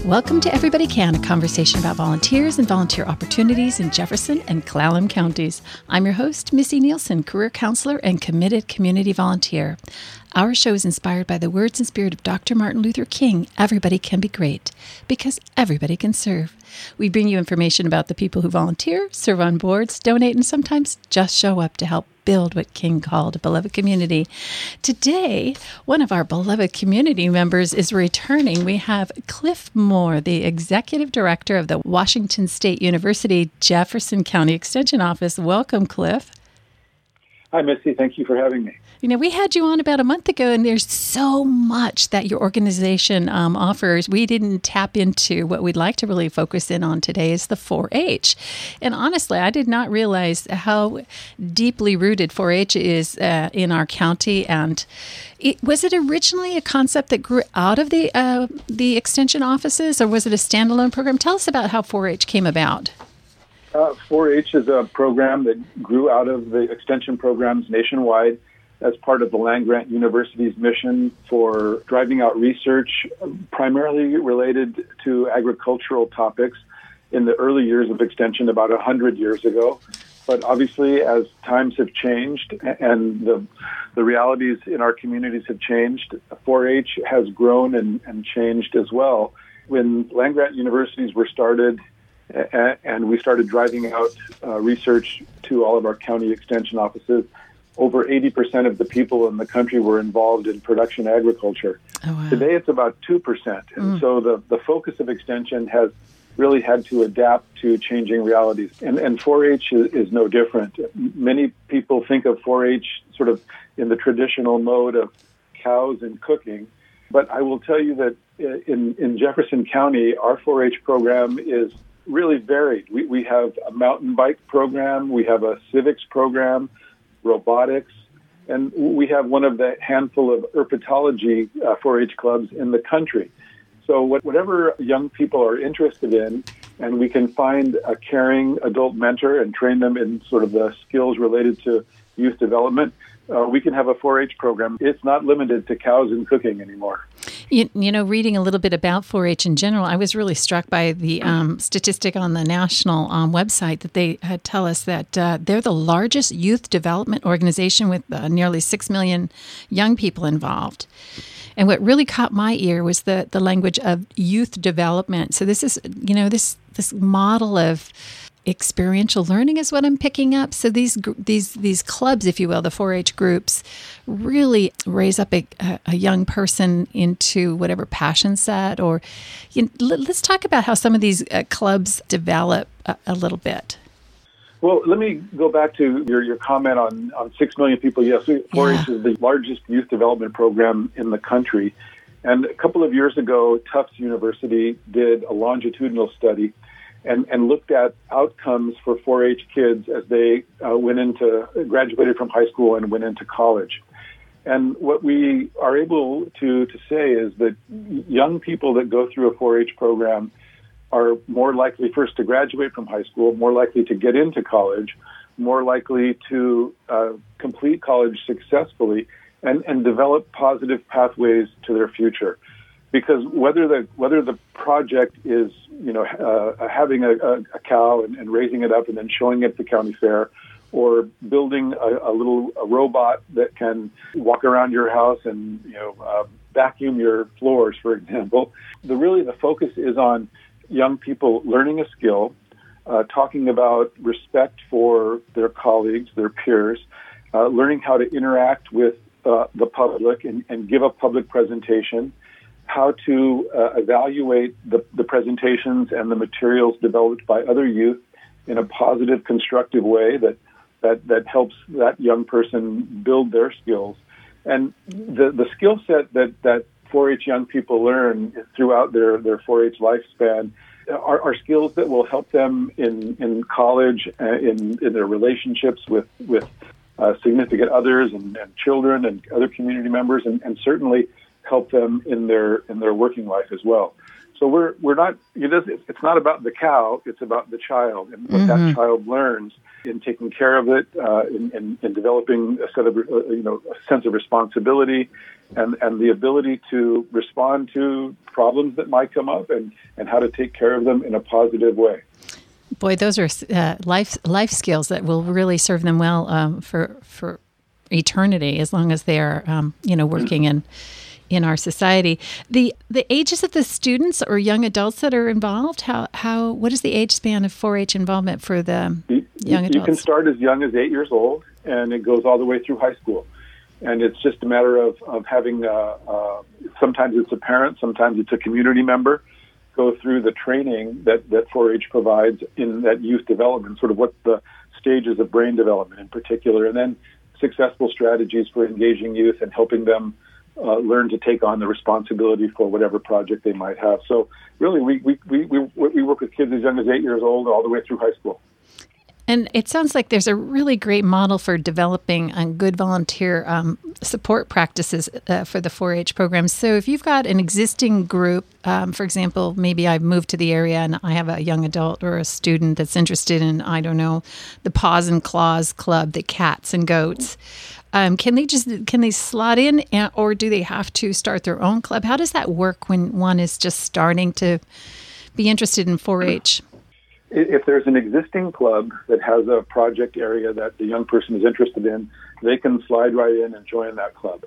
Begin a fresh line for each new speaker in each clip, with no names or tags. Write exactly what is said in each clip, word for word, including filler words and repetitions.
Welcome to Everybody Can, a conversation about volunteers and volunteer opportunities in Jefferson and Clallam counties. I'm your host, Missy Nielsen, career counselor and committed community volunteer. Our show is inspired by the words and spirit of Doctor Martin Luther King. Everybody can be great because everybody can serve. We bring you information about the people who volunteer, serve on boards, donate, and sometimes just show up to help build what King called a beloved community. Today, one of our beloved community members is returning. We have Cliff Moore, the Executive Director of the Washington State University Jefferson County Extension Office. Welcome, Cliff.
Hi, Missy. Thank you for having me.
You know, we had you on about a month ago, and there's so much that your organization um, offers. We didn't tap into what we'd like to really focus in on today is the four H. And honestly, I did not realize how deeply rooted four H is uh, in our county. And it, was it originally a concept that grew out of the uh, the extension offices, or was it a standalone program? Tell us about how four H came about.
Uh, four H is a program that grew out of the extension programs nationwide as part of the land-grant university's mission for driving out research primarily related to agricultural topics in the early years of extension about one hundred years ago. But obviously, as times have changed and the the realities in our communities have changed, four H has grown and, and changed as well. When land-grant universities were started and we started driving out uh, research to all of our county extension offices, over eighty percent of the people in the country were involved in production agriculture.
Oh, wow.
Today, it's about two percent. And mm. so the, the focus of extension has really had to adapt to changing realities. And, and four H is, is no different. Many people think of four H sort of in the traditional mode of cows and cooking. But I will tell you that in, in Jefferson County, our four H program is really varied. We, we have a mountain bike program, we have a civics program, robotics, and we have one of the handful of herpetology uh, four H clubs in the country. So what, whatever young people are interested in, and we can find a caring adult mentor and train them in sort of the skills related to youth development, uh, we can have a four H program. It's not limited to cows and cooking anymore.
You, you know, reading a little bit about four H in general, I was really struck by the um, statistic on the national um, website that they had tell us that uh, they're the largest youth development organization with uh, nearly six million young people involved. And what really caught my ear was the, the language of youth development. So this is, you know, this this model of experiential learning is what I'm picking up. So these these these clubs, if you will, the four H groups, really raise up a, a young person into whatever passion set. Or you know, let's talk about how some of these uh, clubs develop a, a little bit.
Well, let me go back to your, your comment on, on six million people. Yes, four H yeah. is the largest youth development program in the country. And a couple of years ago, Tufts University did a longitudinal study and, and looked at outcomes for four H kids as they uh, went into, graduated from high school and went into college. And what we are able to, to say is that young people that go through a four H program are more likely first to graduate from high school, more likely to get into college, more likely to uh, complete college successfully, and, and develop positive pathways to their future. Because whether the whether the project is, you know, uh, having a, a, a cow and, and raising it up and then showing it at the county fair, or building a, a little a robot that can walk around your house and, you know, uh, vacuum your floors, for example, the really the focus is on young people learning a skill, uh, talking about respect for their colleagues, their peers, uh, learning how to interact with uh, the public and, and give a public presentation, how to uh, evaluate the, the presentations and the materials developed by other youth in a positive, constructive way that, that, that helps that young person build their skills. And the, the skill set that, that four H young people learn throughout their, their four H lifespan are, are skills that will help them in, in college, uh, in, in their relationships with, with uh, significant others and, and children and other community members, and, and certainly help them in their in their working life as well. So we're we're not. It is, it's not about the cow. It's about the child and what mm-hmm. that child learns in taking care of it, uh, in, in, in developing a set of uh, you know a sense of responsibility, and, and the ability to respond to problems that might come up, and, and how to take care of them in a positive way.
Boy, those are uh, life life skills that will really serve them well um, for for eternity, as long as they are um, you know working in. in our society. The the ages of the students or young adults that are involved, how how what is the age span of four H involvement for the
you,
young adults?
You can start as young as eight years old, and it goes all the way through high school. And it's just a matter of, of having, uh, uh, sometimes it's a parent, sometimes it's a community member, go through the training that, that four H provides in that youth development, sort of what the stages of brain development in particular, and then successful strategies for engaging youth and helping them Uh, learn to take on the responsibility for whatever project they might have. So really, we, we, we, we, we work with kids as young as eight years old all the way through high school.
And it sounds like there's a really great model for developing uh, good volunteer um, support practices uh, for the four H programs. So if you've got an existing group, um, for example, maybe I've moved to the area and I have a young adult or a student that's interested in, I don't know, the Paws and Claws Club, the cats and goats. Um, can they just can they slot in, or do they have to start their own club? How does that work when one is just starting to be interested in four H?
If there's an existing club that has a project area that the young person is interested in, they can slide right in and join that club.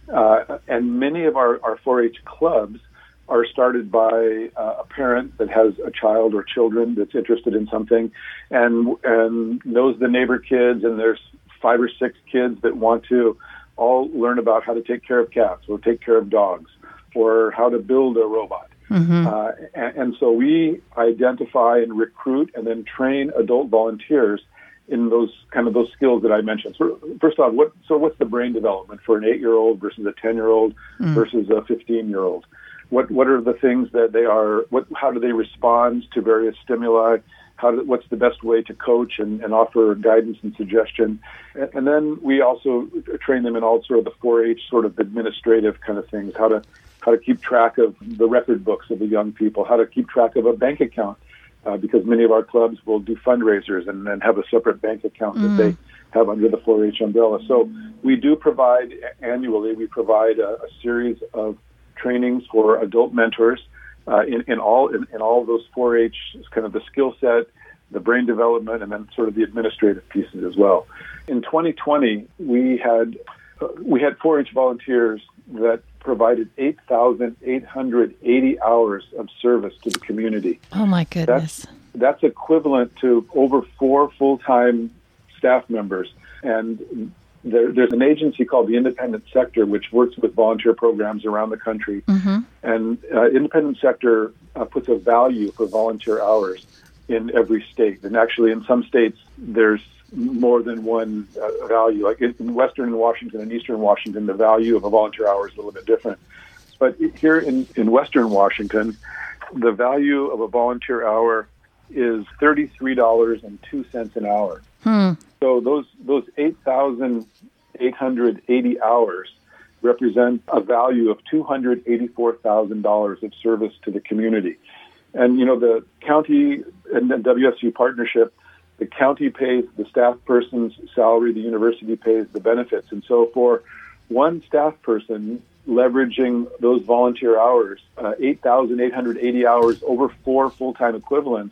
Uh, and many of our, our four H clubs are started by uh, a parent that has a child or children that's interested in something, and and knows the neighbor kids, and there's five or six kids that want to all learn about how to take care of cats or take care of dogs or how to build a robot. Mm-hmm. Uh, and, and so we identify and recruit and then train adult volunteers in those kind of those skills that I mentioned. So first off, what so what's the brain development for an eight-year-old versus a ten-year-old mm. versus a fifteen-year-old? What what are the things that they are? What how do they respond to various stimuli? How do, what's the best way to coach and, and offer guidance and suggestion? And, and then we also train them in all sort of the four H sort of administrative kind of things, how to how to keep track of the record books of the young people, how to keep track of a bank account, uh, because many of our clubs will do fundraisers and then have a separate bank account mm. that they have under the four H umbrella. So we do provide annually, we provide a, a series of trainings for adult mentors Uh, in, in all in, in all of those four H, kind of the skill set, the brain development, and then sort of the administrative pieces as well. In twenty twenty, we had uh, we had four H volunteers that provided eight thousand eight hundred eighty hours of service to the community.
Oh my goodness!
That's, that's equivalent to over four full-time staff members. And There, there's an agency called the Independent Sector, which works with volunteer programs around the country. Mm-hmm. And uh, Independent Sector uh, puts a value for volunteer hours in every state. And actually, in some states, there's more than one uh, value. Like in, in Western Washington and Eastern Washington, the value of a volunteer hour is a little bit different. But here in, in Western Washington, the value of a volunteer hour is thirty-three dollars and two cents an hour. Hmm. So those those eight thousand eight hundred eighty hours represent a value of two hundred eighty-four thousand dollars of service to the community. And, you know, the county and the W S U partnership, the county pays the staff person's salary, the university pays the benefits. And so for one staff person leveraging those volunteer hours, uh, eight thousand eight hundred eighty hours over four full-time equivalents,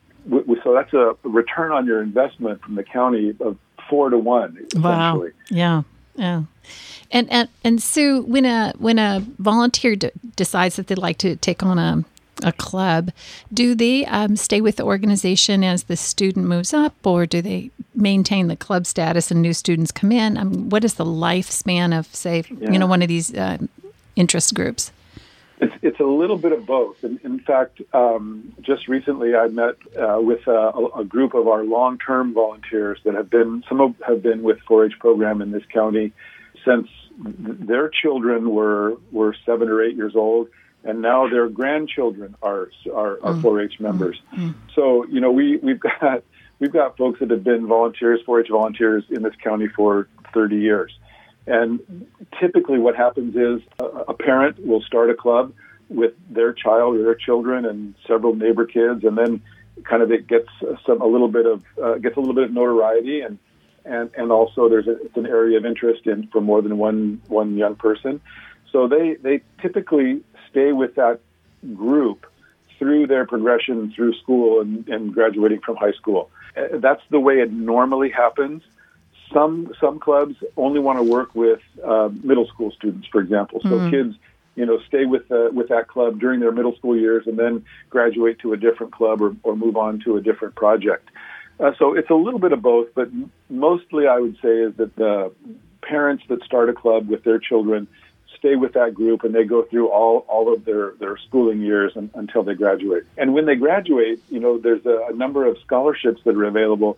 so that's a return on your investment from the county of four to one.
Wow! Yeah, yeah. And and and Sue, when a when a volunteer d- decides that they'd like to take on a a club, do they um, stay with the organization as the student moves up, or do they maintain the club status and new students come in? I mean, what is the lifespan of, say, yeah. you know, one of these uh, interest groups?
It's, it's a little bit of both. In, in fact, um, just recently I met uh, with a, a group of our long-term volunteers that have been, some of have been with four H program in this county since their children were, were seven or eight years old, and now their grandchildren are are, are mm. four H members. Mm. So, you know, we, we've got we've got folks that have been volunteers, four H volunteers in this county for thirty years. And typically what happens is a, a parent will start a club. with their child or their children and several neighbor kids, and then kind of it gets some a little bit of uh, gets a little bit of notoriety, and and and also there's a, it's an area of interest in for more than one one young person. So they they typically stay with that group through their progression through school and, and graduating from high school. Uh, that's the way it normally happens. Some some clubs only want to work with uh, middle school students, for example. So mm-hmm. kids, you know, stay with uh, with that club during their middle school years and then graduate to a different club or, or move on to a different project. Uh, so it's a little bit of both, but mostly I would say is that the parents that start a club with their children stay with that group and they go through all, all of their, their schooling years and, until they graduate. And when they graduate, you know, there's a, a number of scholarships that are available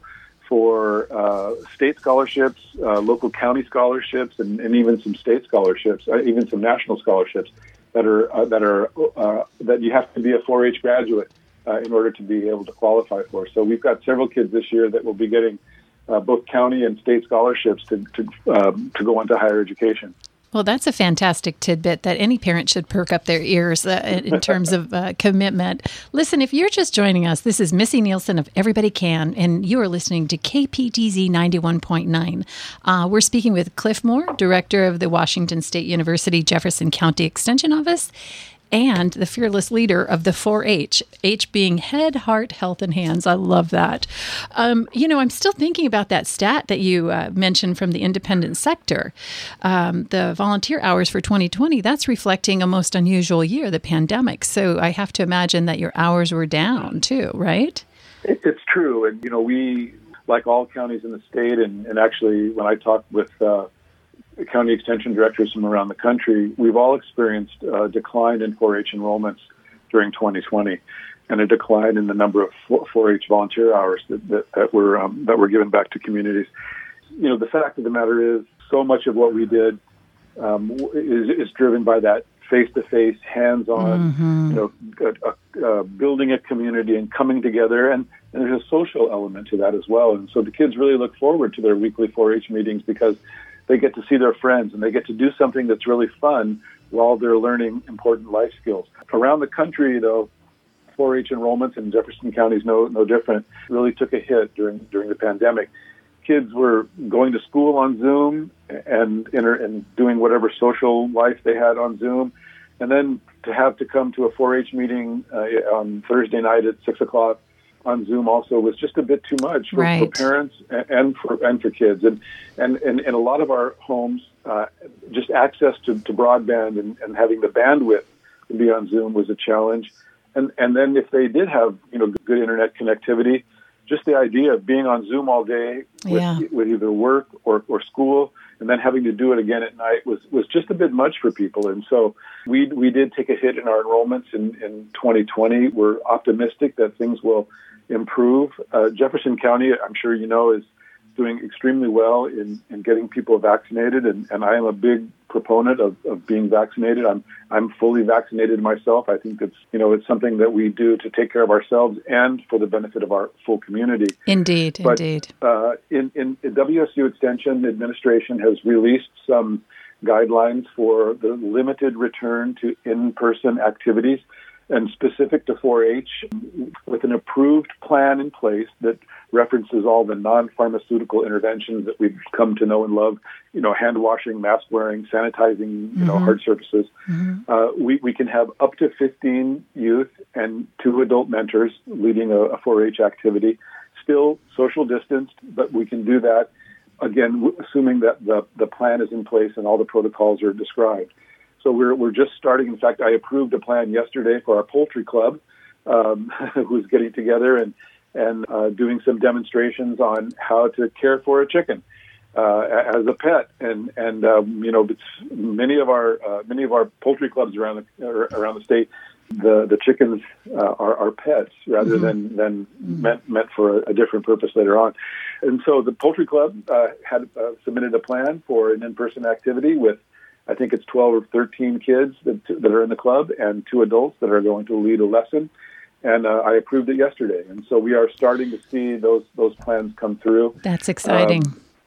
for uh, state scholarships, uh, local county scholarships, and, and even some state scholarships, uh, even some national scholarships that are uh, that are uh, that you have to be a four H graduate uh, in order to be able to qualify for. So we've got several kids this year that will be getting uh, both county and state scholarships to to, um, to go on to higher education.
Well, that's a fantastic tidbit that any parent should perk up their ears uh, in terms of uh, commitment. Listen, if you're just joining us, this is Missy Nielsen of Everybody Can, and you are listening to K P T Z ninety-one point nine. Uh, we're speaking with Cliff Moore, director of the Washington State University Jefferson County Extension Office, and the fearless leader of the four H, H being head, heart, health, and hands. I love that. Um, you know, I'm still thinking about that stat that you uh, mentioned from the independent sector. Um, the volunteer hours for twenty twenty, that's reflecting a most unusual year, the pandemic. So I have to imagine that your hours were down too, right?
It's true. And, you know, we, like all counties in the state, and, and actually when I talked with uh, county extension directors from around the country, we've all experienced a decline in four H enrollments during twenty twenty, and a decline in the number of four H volunteer hours that, that, that were um, that were given back to communities. You know, the fact of the matter is, so much of what we did um, is, is driven by that face-to-face, hands-on, mm-hmm. you know, uh, uh, building a community and coming together, and, and there's a social element to that as well. And so the kids really look forward to their weekly four H meetings because they get to see their friends and they get to do something that's really fun while they're learning important life skills. Around the country, though, four H enrollments, and Jefferson County is no no different, really took a hit during during the pandemic. Kids were going to school on Zoom and, inter- and doing whatever social life they had on Zoom. And then to have to come to a four H meeting uh, on Thursday night at six o'clock on Zoom also was just a bit too much for,
right.
for parents and for and for kids. And and, and in a lot of our homes, uh, just access to, to broadband and, and having the bandwidth to be on Zoom was a challenge. And and then if they did have, you know, good internet connectivity, just the idea of being on Zoom all day with,
yeah.
with either work or, or school, and then having to do it again at night was, was just a bit much for people. And so we we did take a hit in our enrollments in, in twenty twenty. We're optimistic that things will improve. Uh, Jefferson County, I'm sure you know, is doing extremely well in, in getting people vaccinated, and, and I am a big proponent of, of being vaccinated. I'm I'm fully vaccinated myself. I think it's you know it's something that we do to take care of ourselves and for the benefit of our full community.
Indeed,
but,
indeed.
Uh, in, in, in W S U Extension Administration has released some guidelines for the limited return to in-person activities, and specific to four H, with an approved plan in place that references all the non-pharmaceutical interventions that we've come to know and love, you know, hand washing, mask wearing, sanitizing, you mm-hmm. know, hard surfaces. Mm-hmm. Uh, we, we can have up to fifteen youth and two adult mentors leading a, a four H activity, still social distanced, but we can do that, again, assuming that the, the plan is in place and all the protocols are described. So we're we're just starting. In fact, I approved a plan yesterday for our poultry club, um, who's getting together and and uh, doing some demonstrations on how to care for a chicken uh, as a pet. And and um, you know, it's many of our uh, many of our poultry clubs around the around the state, the the chickens uh, are, are pets rather mm-hmm. than than mm-hmm. meant meant for a, a different purpose later on. And so the poultry club uh, had uh, submitted a plan for an in-person activity with, I think it's twelve or thirteen kids that that are in the club and two adults that are going to lead a lesson. And uh, I approved it yesterday. And so we are starting to see those those plans come through.
That's exciting. Um,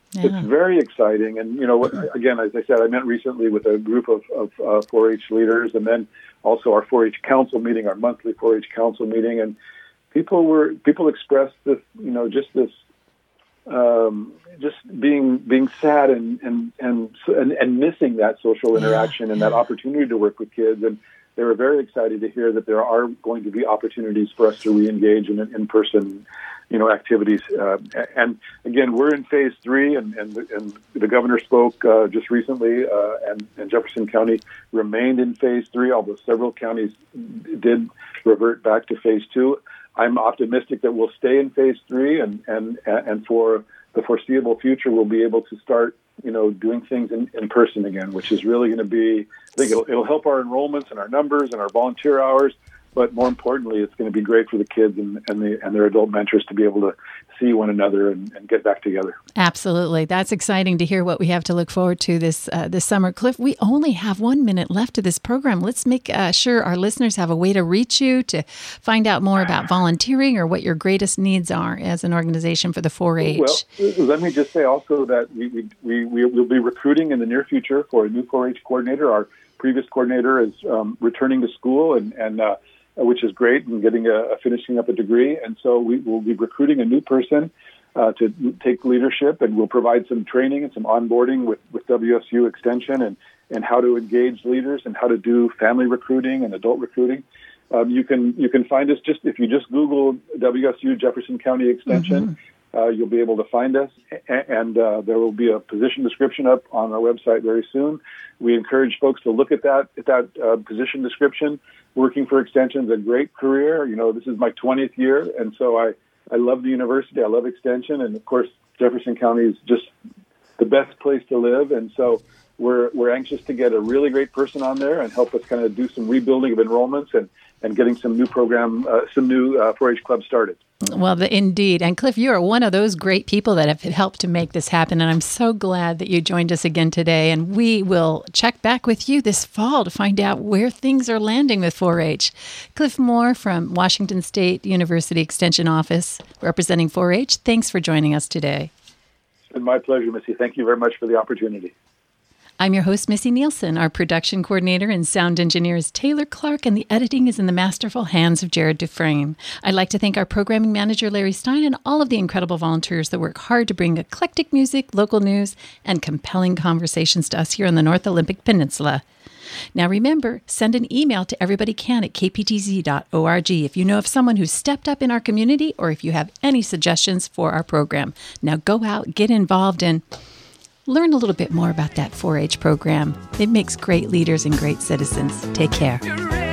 Yeah.
It's very exciting. And, you know, again, as I said, I met recently with a group of, of uh, four H leaders, and then also our four H council meeting, our monthly four H council meeting. And people were, people expressed this, you know, just this, um, just being, being sad and, and, and, and, and missing that social interaction yeah. and that opportunity to work with kids. And they were very excited to hear that there are going to be opportunities for us to re-engage in an in-person, you know, activities. Uh, and again, we're in phase three, and, and, and the governor spoke uh, just recently, uh, and, and Jefferson County remained in phase three, although several counties did revert back to phase two. I'm optimistic that we'll stay in phase three, and, and, and for the foreseeable future, we'll be able to start, you know, doing things in, in person again, which is really going to be, I think it'll, it'll help our enrollments and our numbers and our volunteer hours. But more importantly, it's going to be great for the kids and, and, the, and their adult mentors to be able to see one another and, and get back together.
Absolutely. That's exciting to hear what we have to look forward to this uh, this summer. Cliff, we only have one minute left of this program. Let's make uh, sure our listeners have a way to reach you, to find out more about volunteering or what your greatest needs are as an organization for the four H.
Well, let me just say also that we, we, we, we will be recruiting in the near future for a new four H coordinator. Our previous coordinator is um, returning to school, and, and uh, which is great, and getting a, a finishing up a degree. And so we will be recruiting a new person uh, to take leadership, and we'll provide some training and some onboarding with, with W S U Extension and, and how to engage leaders and how to do family recruiting and adult recruiting. Um, you can you can find us just if you just Google W S U Jefferson County Extension. Mm-hmm. Uh, you'll be able to find us, and uh, there will be a position description up on our website very soon. We encourage folks to look at that at that uh, position description. Working for Extension is a great career. You know, this is my twentieth year, and so I, I love the university. I love Extension, and of course, Jefferson County is just the best place to live. And so we're we're anxious to get a really great person on there and help us kind of do some rebuilding of enrollments and, and getting some new program, uh, some new uh, four H clubs started.
Well, the, indeed. And Cliff, you are one of those great people that have helped to make this happen. And I'm so glad that you joined us again today. And we will check back with you this fall to find out where things are landing with four H. Cliff Moore from Washington State University Extension Office, representing four H. Thanks for joining us today.
It's been my pleasure, Missy. Thank you very much for the opportunity.
I'm your host, Missy Nielsen. Our production coordinator and sound engineer is Taylor Clark, and the editing is in the masterful hands of Jared Dufresne. I'd like to thank our programming manager, Larry Stein, and all of the incredible volunteers that work hard to bring eclectic music, local news, and compelling conversations to us here on the North Olympic Peninsula. Now remember, send an email to everybodycan at k p t z dot org if you know of someone who's stepped up in our community or if you have any suggestions for our program. Now go out, get involved, and learn a little bit more about that four H program. It makes great leaders and great citizens. Take care.